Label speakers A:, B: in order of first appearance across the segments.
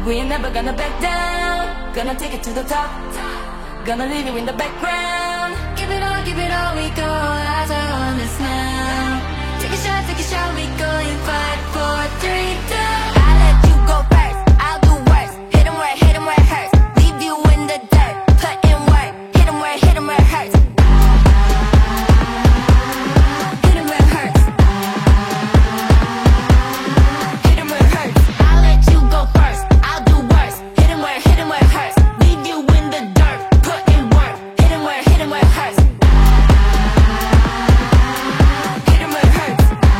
A: We ain't never gonna back down. Gonna take it to the top. Gonna leave you in the background. Give it all, we go as I on this now. Take a shot, we go in 5, 4, 3, 2. I let you go first, I'll do worse. Hit 'em where it hurts. Leave you in the dirt, put in work. Hit 'em where it hurts. Hit 'em where it hurts. Hit 'em where it hurts. I'll let you go first, I'll do worse. Hit 'em where it hurts. Leave you in the dirt, put in work. Hit 'em where it hurts. Hit 'em where it hurts.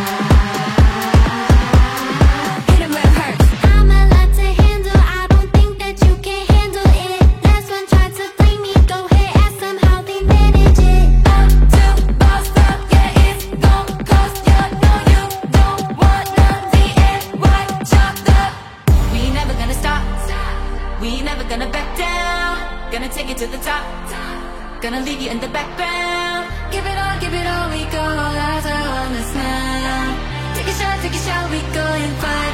A: Hit 'em where it hurts.
B: I'm a lot to handle, I don't think that you can handle it. Last one tried to blame me, go ahead, ask them how they manage it.
A: Up to boss up, yeah, it's gon' cost ya. No, you don't want none. The NY chopped up. We ain't never gonna stop. We ain't never gonna back down. Gonna take it to the top. Gonna leave you in the background. Give it all, we go as I on this now. Take a shot, we go in 5.